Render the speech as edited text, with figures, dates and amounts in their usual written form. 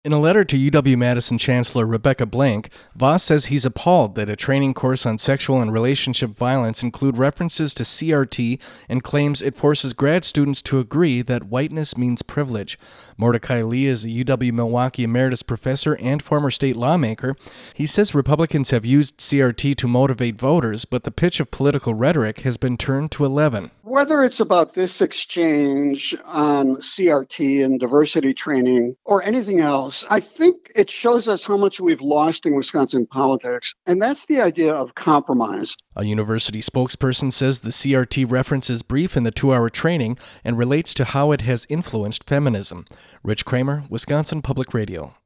In a letter to UW-Madison Chancellor Rebecca Blank, Voss says he's appalled that a training course on sexual and relationship violence include references to CRT and claims it forces grad students to agree that whiteness means privilege. Mordecai Lee is a UW-Milwaukee emeritus professor and former state lawmaker. He says Republicans have used CRT to motivate voters, but the pitch of political rhetoric has been turned to 11. Whether it's about this exchange on CRT and diversity training or anything else, I think it shows us how much we've lost in Wisconsin politics, and that's the idea of compromise. A university spokesperson says the CRT reference is brief in the 2-hour training and relates to how it has influenced feminism. Rich Kramer, Wisconsin Public Radio.